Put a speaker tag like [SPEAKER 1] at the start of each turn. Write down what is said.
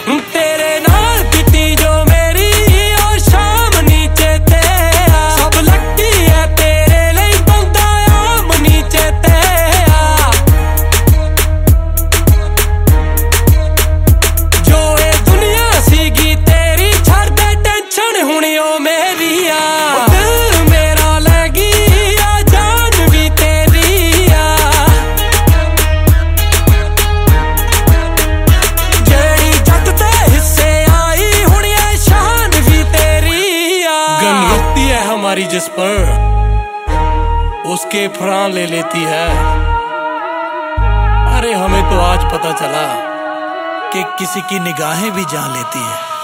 [SPEAKER 1] तेरे नाल किती जो मेरी ओ शाम नीचे ते सब लट्टी है तेरे लिए बंदा आम नीचे ते जो ये दुनिया सीगी तेरी छड़ दे टेंशन हुणी ओ मेरी आ दिल मेरा लगी आ जान भी तेरी आ जेड़ी जट ते हिस्से आई हुणी है शान भी तेरी आ गन रुकती है हमारी जिस पर उसके प्राण ले लेती है। अरे हमें तो आज पता चला कि किसी की निगाहें भी जान लेती है।